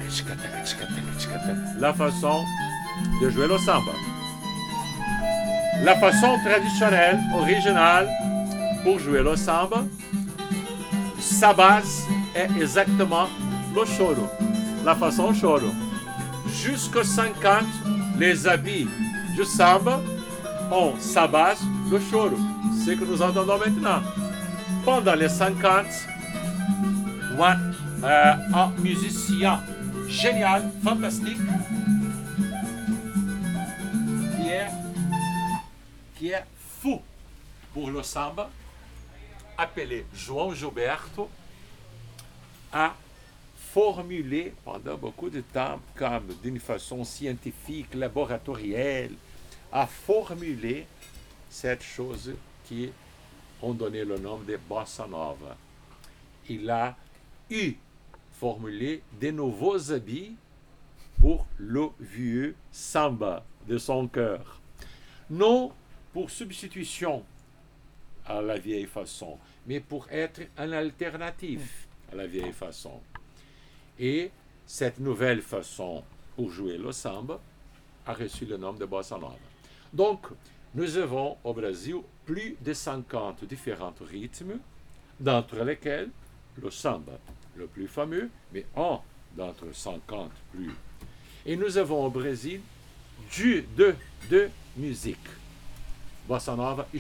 la façon de jouer le samba. La façon traditionnelle, originale, pour jouer le samba, sa base est exactement le choro, la façon choro. Jusqu'aux 50, les habits du samba ont sa base, le choro. C'est ce que nous entendons maintenant. Pendant les 50, un musicien génial, fantastique, qui est fou pour le samba, appelé João Gilberto, a formulé pendant beaucoup de temps, comme d'une façon scientifique, laboratorielle, a formulé cette chose qui ont donné le nom de bossa nova. Il a formulé de nouveaux habits pour le vieux samba de son cœur. Non pour substitution à la vieille façon, mais pour être un alternatif à la vieille façon. Et cette nouvelle façon pour jouer le samba a reçu le nom de bossa nova. Donc, nous avons au Brésil plus de 50 différents rythmes, d'entre lesquels le samba, le plus fameux, mais un d'entre 50 plus. Et nous avons au Brésil deux musiques, bossa nova e